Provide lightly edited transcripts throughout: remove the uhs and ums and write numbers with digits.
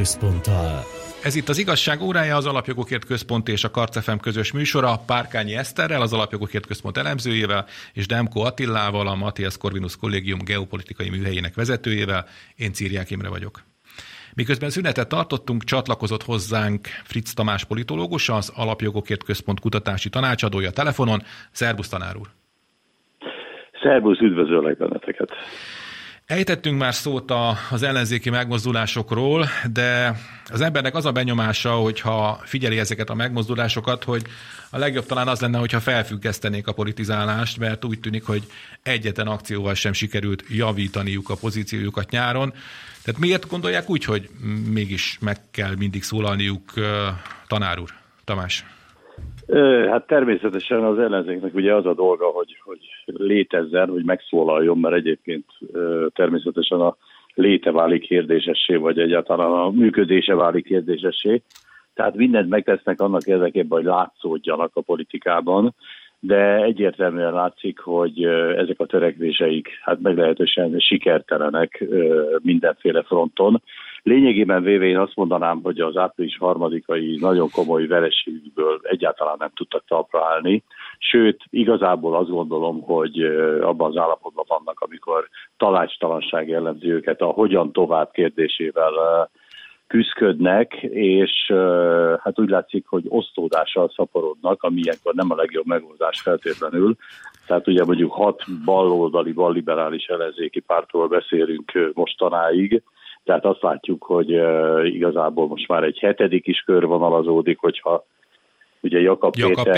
Központtal. Ez itt az Igazság órája, az Alapjogokért Központ és a Karc FM közös műsora, Párkányi Eszterrel, az Alapjogokért Központ elemzőjével, és Demko Attilával, a Matthias Corvinus Kollégium geopolitikai műhelyének vezetőjével. Én Círiák Imre vagyok. Miközben szünetet tartottunk, csatlakozott hozzánk Fritz Tamás politológus, az Alapjogokért Központ kutatási tanácsadója telefonon. Szerbusz, tanár úr! Szerbusz, üdvözöllek benneteket! Ejtettünk már szót az ellenzéki megmozdulásokról, de az embernek az a benyomása, hogyha figyeli ezeket a megmozdulásokat, hogy a legjobb talán az lenne, hogyha felfüggesztenék a politizálást, mert úgy tűnik, hogy egyetlen akcióval sem sikerült javítaniuk a pozíciójukat nyáron. Tehát miért gondolják úgy, hogy mégis meg kell mindig szólalniuk, tanár úr? Tamás? Hát természetesen az ellenzéknek ugye az a dolga, hogy létezzen, hogy megszólaljon, mert egyébként természetesen a léte válik kérdésessé, vagy egyáltalán a működése válik kérdésessé. Tehát mindent megtesznek annak érdekében, hogy látszódjanak a politikában, de egyértelműen látszik, hogy ezek a törekvéseik hát meglehetősen sikertelenek mindenféle fronton. Lényegében véve én azt mondanám, hogy az április 3-ai nagyon komoly vereségükből egyáltalán nem tudtak talpra állni. Sőt, igazából azt gondolom, hogy abban az állapotban vannak, amikor tanácstalanság jellemzi őket a hogyan tovább kérdésével küszködnek, és hát úgy látszik, hogy osztódással szaporodnak, ami ilyenkor nem a legjobb megoldás feltétlenül. Tehát ugye mondjuk 6 baloldali, balliberális ellenzéki pártról beszélünk mostanáig, tehát azt látjuk, hogy igazából most már egy 7. is körvonalazódik, hogyha ugye Jakab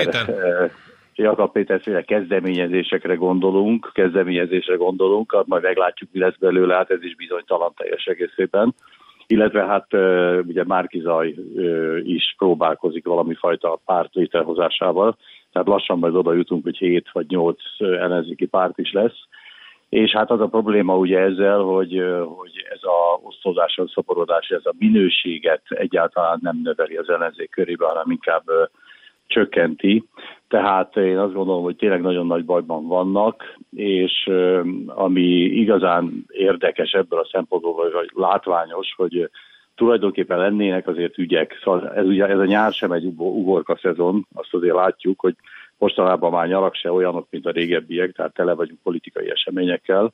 Péterféle kezdeményezésre gondolunk, majd meglátjuk, mi lesz belőle, hát ez is bizonytalan teljes egészében. Illetve hát ugye Márki-Zay is próbálkozik valami fajta párt létrehozásával, tehát lassan majd oda jutunk, hogy 7 vagy 8 ellenzéki párt is lesz. És hát az a probléma ugye ezzel, hogy ez a osztódáson szaporodás, ez a minőséget egyáltalán nem növeli az ellenzék körébe, hanem inkább csökkenti. Tehát én azt gondolom, hogy tényleg nagyon nagy bajban vannak, és ami igazán érdekes ebből a szempontból, vagy látványos, hogy tulajdonképpen lennének azért ügyek. Szóval ez a nyár sem egy ugorka szezon, azt azért látjuk, hogy mostanában már nyarak se olyanok, mint a régebbiek, tehát tele vagyunk politikai eseményekkel,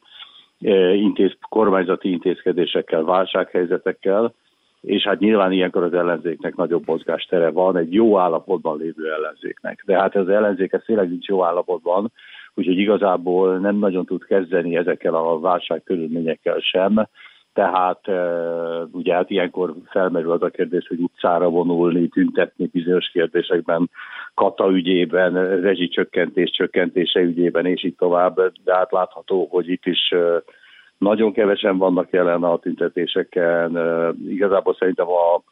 kormányzati intézkedésekkel, válsághelyzetekkel, és hát nyilván ilyenkor az ellenzéknek nagyobb mozgástere van, egy jó állapotban lévő ellenzéknek. De hát az ellenzék ez tényleg nincs jó állapotban, úgyhogy igazából nem nagyon tud kezdeni ezekkel a válság körülményekkel sem. Tehát ugye hát ilyenkor felmerül az a kérdés, hogy utcára vonulni, tüntetni bizonyos kérdésekben, kata ügyében, csökkentése ügyében, és így tovább. De hát látható, hogy itt is nagyon kevesen vannak jelen a tüntetéseken. Igazából szerintem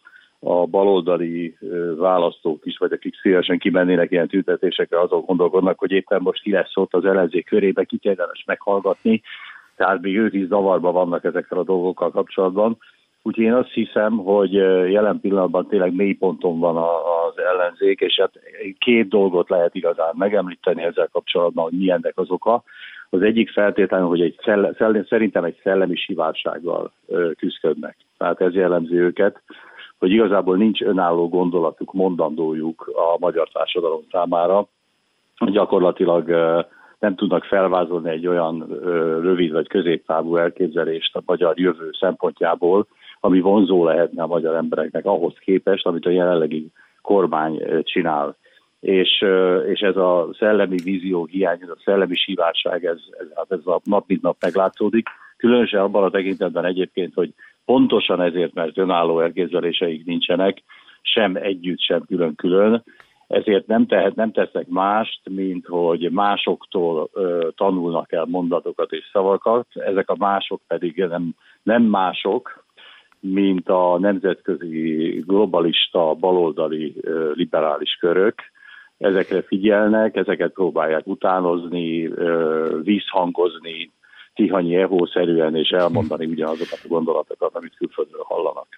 a baloldali választók is, vagy akik szívesen kimennének ilyen tüntetésekre, azok gondolkodnak, hogy éppen most ki lesz ott az ellenzék körébe, ki érdemes meghallgatni. Tehát még ők is zavarban vannak ezekkel a dolgokkal kapcsolatban. Úgyhogy én azt hiszem, hogy jelen pillanatban tényleg mélyponton van az ellenzék, és hát 2 dolgot lehet igazán megemlíteni ezzel kapcsolatban, hogy milyennek az oka. Az egyik feltétlenül, hogy szerintem egy szellemi sivársággal küzdködnek. Tehát ez jellemzi őket, hogy igazából nincs önálló gondolatuk, mondandójuk a magyar társadalom számára. Gyakorlatilag nem tudnak felvázolni egy olyan rövid vagy középtávú elképzelést a magyar jövő szempontjából, ami vonzó lehetne a magyar embereknek ahhoz képest, amit a jelenlegi kormány csinál. És ez a szellemi vízió hiány, ez a szellemi sivárság, ez a nap mint nap meglátszódik. Különösen abban a tekintetben egyébként, hogy pontosan ezért, mert önálló elképzeléseik nincsenek, sem együtt, sem külön-külön, ezért nem tesznek mást, mint hogy másoktól tanulnak el mondatokat és szavakat. Ezek a mások pedig nem mások, mint a nemzetközi globalista, baloldali, liberális körök. Ezekre figyelnek, ezeket próbálják utánozni, vízhangozni, Tihanyi Eho-szerűen, és elmondani ugyanazokat a gondolatokat, amit külföldről hallanak.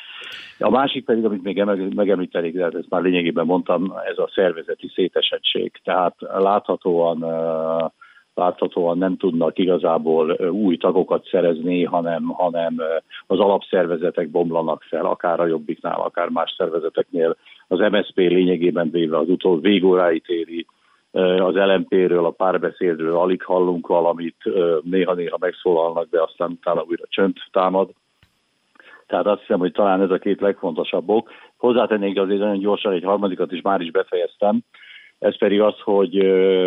A másik pedig, amit még megemlítenék, de ezt már lényegében mondtam, ez a szervezeti szétesettség. Tehát láthatóan láthatóan nem tudnak igazából új tagokat szerezni, hanem az alapszervezetek bomlanak fel, akár a Jobbiknál, akár más szervezeteknél. Az MSZP lényegében véve az végóráit éri, az LMP-ről, a Párbeszédről alig hallunk valamit, néha-néha megszólalnak, de aztán utána újra csönd támad. Tehát azt hiszem, hogy talán ez a két legfontosabbok. Hozzátennék azért nagyon gyorsan egy harmadikat is már is befejeztem. Ez pedig az, hogy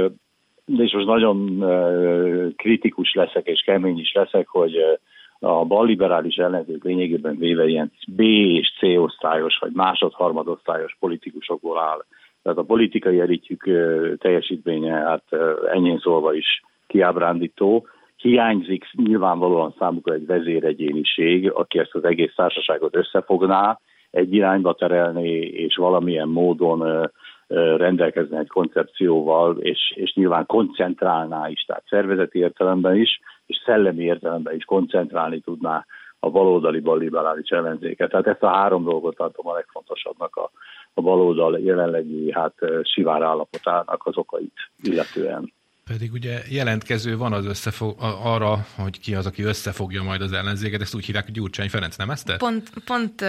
és most nagyon kritikus leszek és kemény is leszek, hogy a balliberális ellenzék lényegében véve ilyen B és C osztályos, vagy másod-harmadosztályos politikusokból áll. Tehát a politikai elitjük teljesítménye, hát ennyien szólva is kiábrándító. Hiányzik nyilvánvalóan számukra egy vezéregyéniség, aki ezt az egész társaságot összefogná, egy irányba terelni, és valamilyen módon rendelkezne egy koncepcióval, és nyilván koncentrálná is, tehát szervezeti értelemben is, és szellemi értelemben is koncentrálni tudná a baloldali balliberális ellenzéket. Tehát ezt a három dolgot tartom a legfontosabbnak a baloldal jelenlegi sivár állapotának az okait illetően. Pedig ugye jelentkező van az arra, hogy ki az, aki összefogja majd az ellenzéket, ezt úgy hívják, hogy Gyurcsány Ferenc, nem ezt? Pont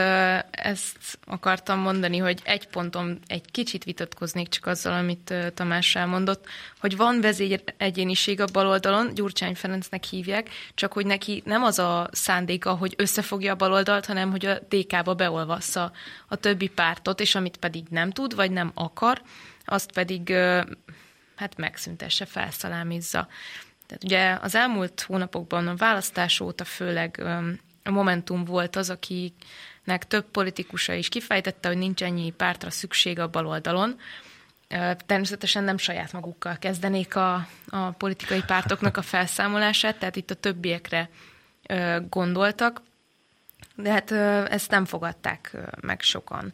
ezt akartam mondani, hogy egy ponton egy kicsit vitatkoznék csak azzal, amit Tamás elmondott, hogy van vezéregyéniség a baloldalon, Gyurcsány Ferencnek hívják, csak hogy neki nem az a szándéka, hogy összefogja a baloldalt, hanem hogy a DK-ba beolvassza a többi pártot, és amit pedig nem tud, vagy nem akar, azt pedig megszüntesse, felszalámizza. Tehát ugye az elmúlt hónapokban a választás óta főleg a Momentum volt az, akinek több politikusa is kifejtette, hogy nincs ennyi pártra szükség a baloldalon. Természetesen nem saját magukkal kezdenék a politikai pártoknak a felszámolását, tehát itt a többiekre gondoltak, de hát ezt nem fogadták meg sokan.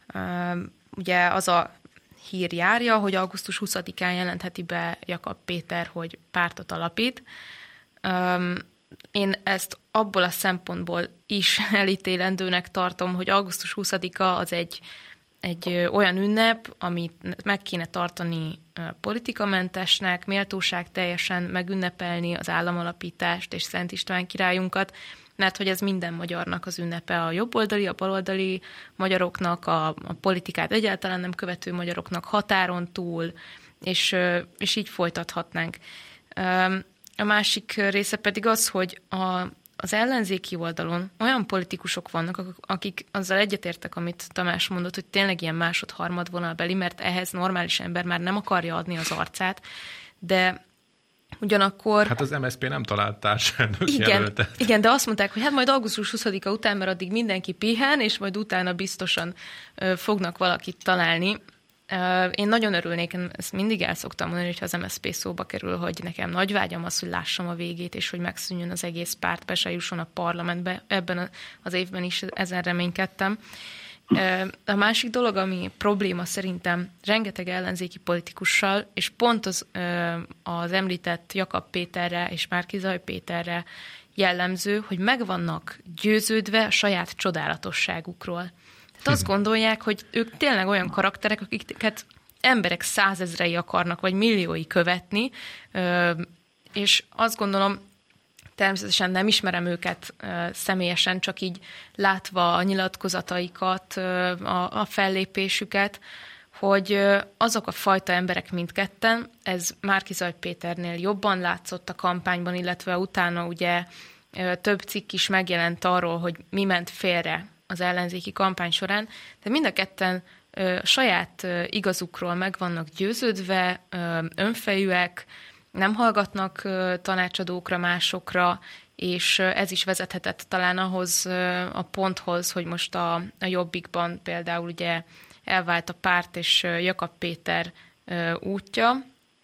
Ugye az a hír járja, hogy augusztus 20-án jelentheti be Jakab Péter, hogy pártot alapít. Én ezt abból a szempontból is elítélendőnek tartom, hogy augusztus 20-a az egy olyan ünnep, amit meg kéne tartani politikamentesnek, méltóság teljesen megünnepelni az államalapítást és Szent István királyunkat, mert hogy ez minden magyarnak az ünnepe, a jobboldali, a baloldali magyaroknak, a politikát egyáltalán nem követő magyaroknak határon túl, és így folytathatnánk. A másik része pedig az, hogy az ellenzéki oldalon olyan politikusok vannak, akik azzal egyetértek, amit Tamás mondott, hogy tényleg ilyen másod-harmad vonalbeli, mert ehhez normális ember már nem akarja adni az arcát, de ugyanakkor... Hát az MSZP nem talált társelnök jelöltet. Igen, de azt mondták, hogy majd augusztus 20-a után, mert addig mindenki pihen, és majd utána biztosan fognak valakit találni. Én nagyon örülnék, ezt mindig el szoktam mondani, hogyha az MSZP szóba kerül, hogy nekem nagy vágyam az, hogy lássam a végét, és hogy megszűnjön az egész párt, be se jusson a parlamentbe. Ebben az évben is ezen reménykedtem. A másik dolog, ami probléma szerintem rengeteg ellenzéki politikussal, és pont az említett Jakab Péterre és Márki-Zay Péterre jellemző, hogy meg vannak győződve a saját csodálatosságukról. Tehát azt gondolják, hogy ők tényleg olyan karakterek, akiket emberek százezrei akarnak, vagy milliói követni, és azt gondolom, természetesen nem ismerem őket személyesen, csak így látva a nyilatkozataikat, a fellépésüket, hogy azok a fajta emberek mindketten, ez Márki-Zay Péternél jobban látszott a kampányban, illetve utána ugye több cikk is megjelent arról, hogy mi ment félre az ellenzéki kampány során, de mind a ketten saját igazukról meg vannak győződve, önfejűek, nem hallgatnak tanácsadókra, másokra, és ez is vezethetett talán ahhoz a ponthoz, hogy most a Jobbikban például ugye elvált a párt és Jakab Péter útja,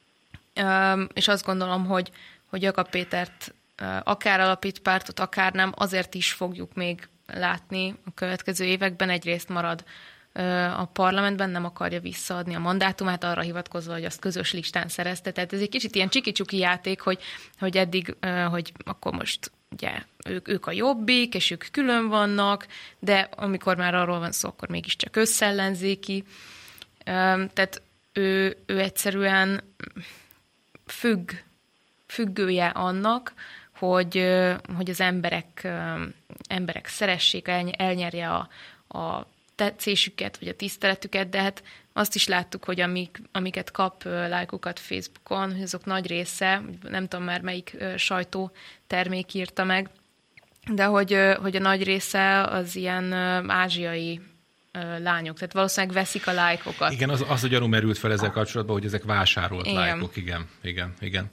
és azt gondolom, hogy Jakab Pétert akár alapít pártot, akár nem, azért is fogjuk még látni a következő években. Egyrészt marad a parlamentben, nem akarja visszaadni a mandátumát, arra hivatkozva, hogy azt közös listán szerezte. Tehát ez egy kicsit ilyen csiki-csuki játék, hogy eddig, hogy akkor most ugye ők a Jobbik, és ők külön vannak, de amikor már arról van szó, akkor mégiscsak összellenzéki. Tehát ő egyszerűen függ függője annak, hogy az emberek szeressék, elnyerje a tetszésüket, vagy a tiszteletüket, de hát azt is láttuk, hogy amiket kap lájkokat Facebookon, hogy azok nagy része, nem tudom már melyik sajtótermék írta meg, de hogy a nagy része az ilyen ázsiai lányok, tehát valószínűleg veszik a lájkokat. Igen, az a gyanú merült fel ezzel kapcsolatban, hogy ezek vásárolt lájkok, igen.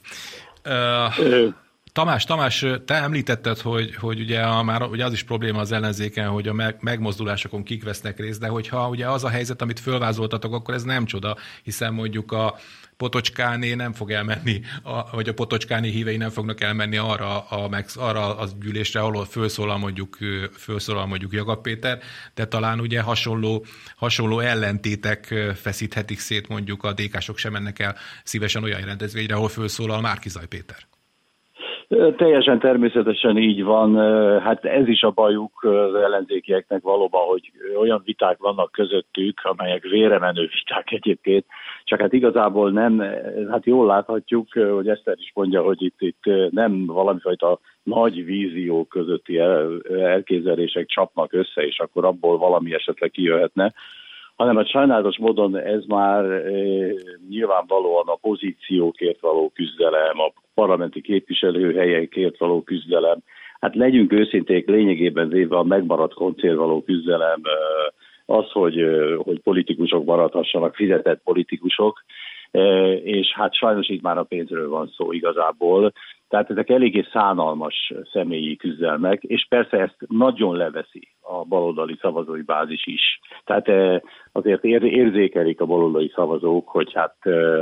Tamás, te említetted, hogy ugye az is probléma az ellenzéken, hogy a megmozdulásokon kik vesznek részt, de hogyha ugye az a helyzet, amit fölvázoltatok, akkor ez nem csoda, hiszen mondjuk a Potocskáné nem fog elmenni, vagy a Potocskáné hívei nem fognak elmenni arra az gyűlésre, ahol felszólal mondjuk Jakab Péter, de talán ugye hasonló ellentétek feszíthetik szét, mondjuk a DK-sok sem mennek el szívesen olyan rendezvényre, ahol felszólal Márki-Zay Péter. Teljesen természetesen így van. Hát ez is a bajuk az ellenzékieknek valóban, hogy olyan viták vannak közöttük, amelyek véremenő viták egyébként, csak hát igazából nem, hát jól láthatjuk, hogy Eszter is mondja, hogy itt nem valamifajta nagy vízió közötti elképzelések csapnak össze, és akkor abból valami esetleg kijöhetne, hanem a sajnálatos módon ez már nyilvánvalóan a pozíciókért való küzdelem, a parlamenti képviselőhelyekért való küzdelem. Hát legyünk őszinték, lényegében véve a megmaradt koncért való küzdelem, az, hogy politikusok maradhassanak, fizetett politikusok, és hát sajnos itt már a pénzről van szó igazából. Tehát ezek eléggé szánalmas személyi küzdelmek, és persze ezt nagyon leveszi a baloldali szavazói bázis is. Tehát azért érzékelik a baloldali szavazók, hogy hát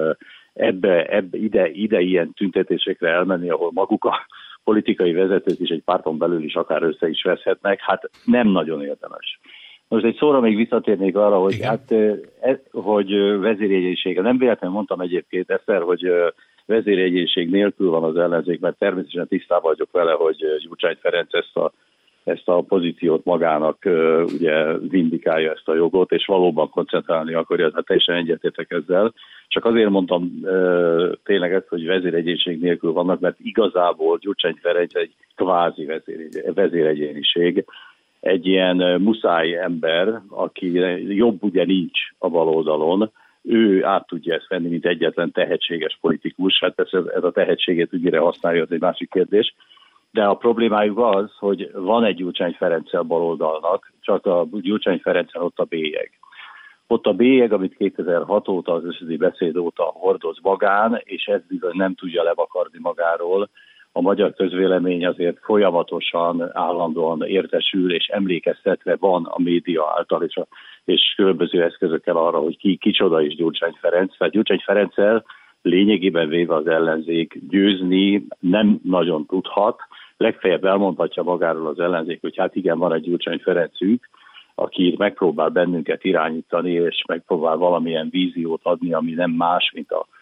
ide ilyen tüntetésekre elmenni, ahol maguk a politikai vezetők is egy párton belül is akár össze is veszhetnek, hát nem nagyon érdemes. Most egy szóra még visszatérnék arra, hogy, hogy vezérjegyészsége. Nem véletlenül mondtam egyébként Eszter, hogy vezérjegyészség nélkül van az ellenzék, mert természetesen tisztában vagyok vele, hogy Gyurcsány Ferenc ezt a pozíciót magának ugye vindikálja ezt a jogot, és valóban koncentrálni akarja, hát teljesen egyetértek ezzel. Csak azért mondtam tényleg ezt, hogy vezéregyénység nélkül vannak, mert igazából Gyurcsány Ferenc egy kvázi vezéregyéniség, egy ilyen muszáj ember, aki jobb ugye nincs a baloldalon, ő át tudja ezt venni, mint egyetlen tehetséges politikus. Hát ez a tehetségét ügyére használja, az egy másik kérdés. De a problémájuk az, hogy van egy Gyurcsány Ferenccel baloldalnak, csak a Gyurcsány Ferenccel ott a bélyeg. Ott a bélyeg, amit 2006 óta, az összödi beszéd óta hordoz magán, és ezt bizony nem tudja levakarni magáról. A magyar közvélemény azért folyamatosan, állandóan értesül, és emlékeztetve van a média által, és különböző eszközökkel arra, hogy kicsoda is Gyurcsány Ferenc. Tehát Gyurcsány Ferenccel lényegében véve az ellenzék győzni nem nagyon tudhat. Legfeljebb elmondhatja magáról az ellenzék, hogy hát igen, van egy Gyurcsány Ferencünk, aki megpróbál bennünket irányítani, és megpróbál valamilyen víziót adni, ami nem más, mint a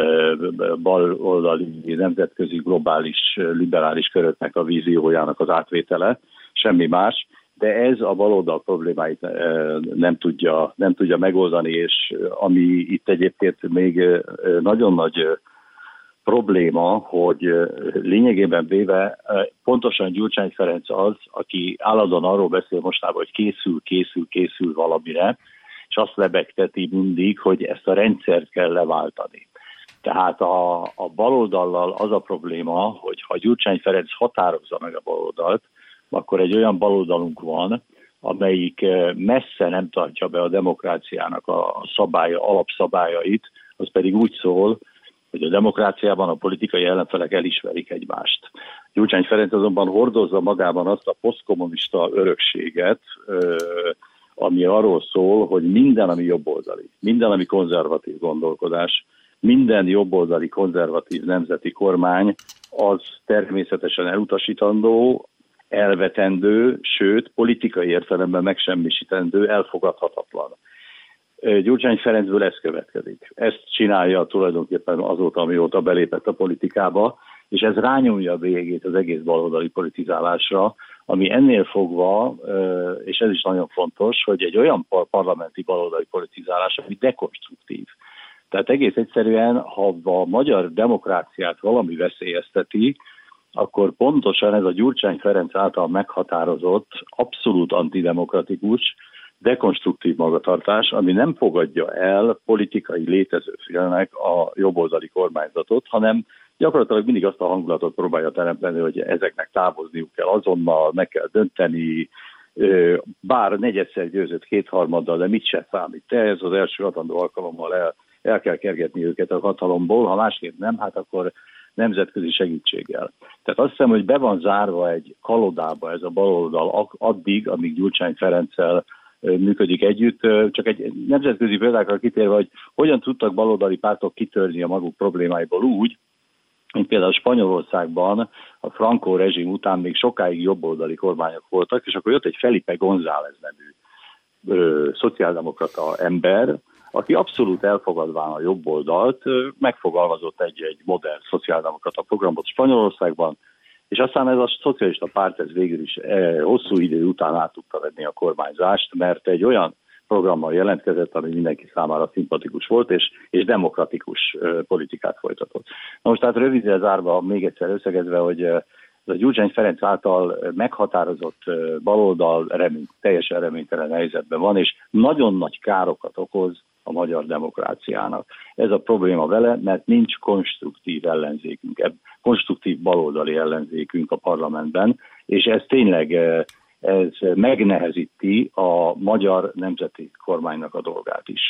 baloldali, nemzetközi, globális, liberális köröknek a víziójának az átvétele, semmi más, de ez a baloldal problémáit nem tudja megoldani, és ami itt egyébként még nagyon nagy probléma, hogy lényegében véve pontosan Gyurcsány Ferenc az, aki állandóan arról beszél mostában, hogy készül valamire, és azt lebegteti mindig, hogy ezt a rendszert kell leváltani. Tehát a baloldallal az a probléma, hogy ha Gyurcsány Ferenc határozza meg a baloldalt, akkor egy olyan baloldalunk van, amelyik messze nem tartja be a demokráciának a alapszabályait, az pedig úgy szól, hogy a demokráciában a politikai ellenfelek elismerik egymást. Gyurcsány Ferenc azonban hordozza magában azt a posztkommunista örökséget, ami arról szól, hogy minden, ami jobboldali, minden, ami konzervatív gondolkodás, minden jobboldali konzervatív nemzeti kormány, az természetesen elutasítandó, elvetendő, sőt, politikai értelemben megsemmisítendő, elfogadhatatlan. Gyurcsány Ferencből ez következik. Ezt csinálja tulajdonképpen azóta, amióta belépett a politikába, és ez rányomja a végét az egész baloldali politizálásra, ami ennél fogva, és ez is nagyon fontos, hogy egy olyan parlamenti baloldali politizálás, ami dekonstruktív. Tehát egész egyszerűen, ha a magyar demokráciát valami veszélyezteti, akkor pontosan ez a Gyurcsány Ferenc által meghatározott, abszolút antidemokratikus, dekonstruktív magatartás, ami nem fogadja el politikai létező félnek a jobboldali kormányzatot, hanem gyakorlatilag mindig azt a hangulatot próbálja teremteni, hogy ezeknek távozniuk kell azonnal, meg kell dönteni, bár negyedszer győzött kétharmaddal, de mit se számít. Ez az első hatandó alkalommal el kell kergetni őket a hatalomból, ha másképp nem, hát akkor nemzetközi segítséggel. Tehát azt hiszem, hogy be van zárva egy kalodába ez a baloldal addig, amíg Gyurcsány Ferenccel működik együtt. Csak egy nemzetközi példákra kitérve, hogy hogyan tudtak baloldali pártok kitörni a maguk problémáiból úgy, mint például Spanyolországban a Franco rezsim után még sokáig jobboldali kormányok voltak, és akkor jött egy Felipe González nevű szociáldemokrata ember, aki abszolút elfogadván a jobboldalt, megfogalmazott egy modern szociáldemokrata programot Spanyolországban, és aztán ez a szocialista párt ez végül is hosszú idő után át tudta venni a kormányzást, mert egy olyan programmal jelentkezett, ami mindenki számára szimpatikus volt, és demokratikus politikát folytatott. Na most tehát rövidre zárva, még egyszer összegezve, hogy a Gyurcsány Ferenc által meghatározott baloldal teljesen reménytelen helyzetben van, és nagyon nagy károkat okoz a magyar demokráciának. Ez a probléma vele, mert nincs konstruktív ellenzékünk, konstruktív baloldali ellenzékünk a parlamentben, és ez tényleg ez megnehezíti a magyar nemzeti kormánynak a dolgát is.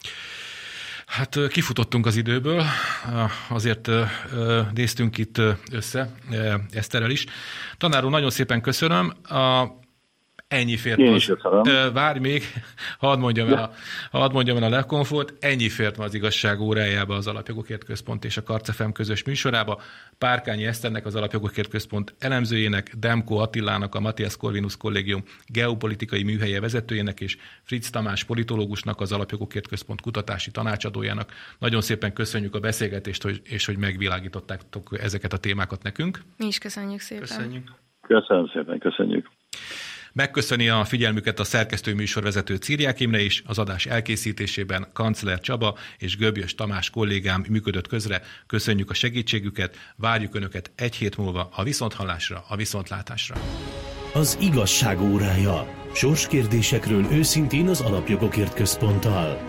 Hát kifutottunk az időből, azért néztünk itt össze Eszterrel is. Tanár úr, nagyon szépen köszönöm. Ennyi fért ma. Várj még, hadd mondjam el a legkomfort, ennyi fért ma az igazság órájába az Alapjogokért Központ és a Karc FM közös műsorába. Párkányi Eszternek, az Alapjogokért Központ elemzőjének, Demko Attilának, a Matthias Corvinus Kollégium geopolitikai műhelye vezetőjének és Fritz Tamás politológusnak, az Alapjogokért Központ kutatási tanácsadójának. Nagyon szépen köszönjük a beszélgetést, és hogy megvilágítottátok ezeket a témákat nekünk. Mi is köszönjük szépen. Köszönöm szépen, köszönjük. Megköszöni a figyelmüket a szerkesztő műsorvezető Ciriák Imre is, az adás elkészítésében Kancler Csaba és Göbjös Tamás kollégám működött közre. Köszönjük a segítségüket, várjuk Önöket egy hét múlva a viszonthallásra, a viszontlátásra. Az igazság órája. Sorskérdésekről őszintén az Alapjogokért Központtal.